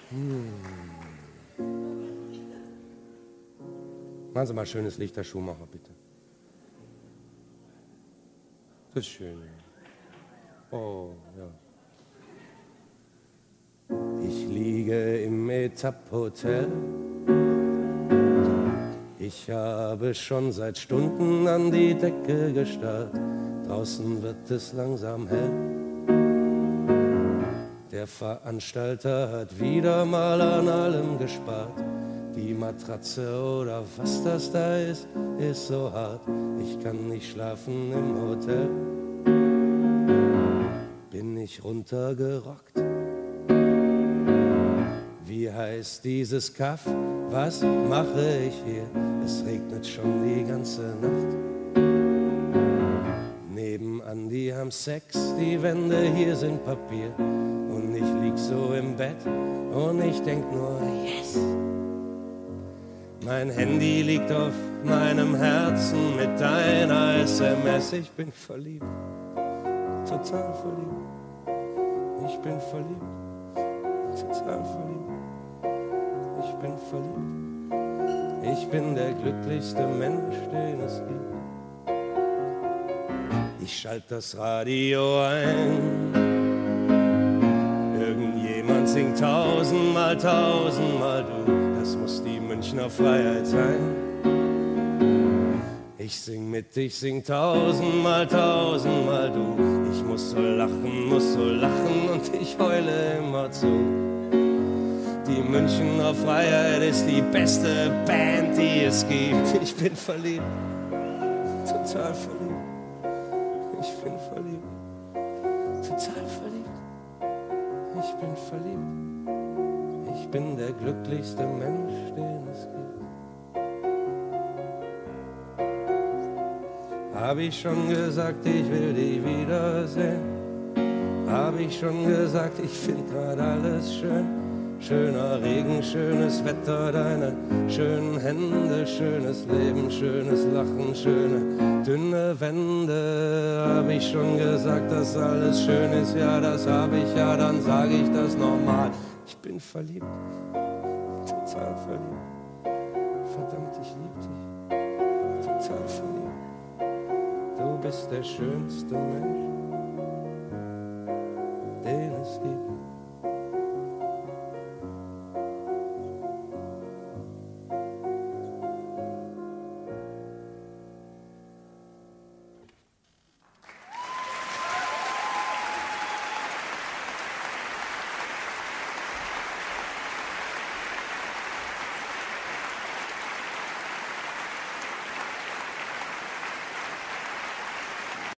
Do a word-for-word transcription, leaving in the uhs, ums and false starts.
Hm. Machen Sie mal schönes Licht, Herr Schumacher, bitte. Das ist schön. Oh, ja. Ich liege im Etapp-Hotel. Ich habe schon seit Stunden an die Decke gestarrt. Draußen wird es langsam hell. Der Veranstalter hat wieder mal an allem gespart. Die Matratze oder was das da ist, ist so hart. Ich kann nicht schlafen im Hotel. Bin ich runtergerockt? Wie heißt dieses Kaff? Was mache ich hier? Es regnet schon die ganze Nacht. Nebenan, die haben Sex, die Wände hier sind Papier. Und ich lieg so im Bett und ich denk nur, yes! Mein Handy liegt auf meinem Herzen mit deiner S M S. Ich bin verliebt, total verliebt. Ich bin verliebt, total verliebt. Ich bin verliebt. Ich bin der glücklichste Mensch, den es gibt. Ich schalte das Radio ein. Irgendjemand singt tausendmal, tausendmal du. Das muss die Münchner Freiheit sein. Ich sing mit, ich sing tausendmal, tausendmal du. Ich muss so lachen, muss so lachen und ich heule immer zu. Die Münchner Freiheit ist die beste Band, die es gibt. Ich bin verliebt, total verliebt. Ich bin verliebt, total verliebt. Ich bin verliebt. Ich bin der glücklichste Mensch, den es gibt. Hab ich schon gesagt, ich will dich wiedersehen? Hab ich schon gesagt, ich find grad alles schön? Schöner Regen, schönes Wetter, deine schönen Hände, schönes Leben, schönes Lachen, schöne dünne Wände. Hab ich schon gesagt, dass alles schön ist? Ja, das hab ich, ja, dann sag ich das nochmal. Ich bin verliebt, total verliebt. Verdammt, ich lieb dich, total verliebt. Du bist der schönste Mensch.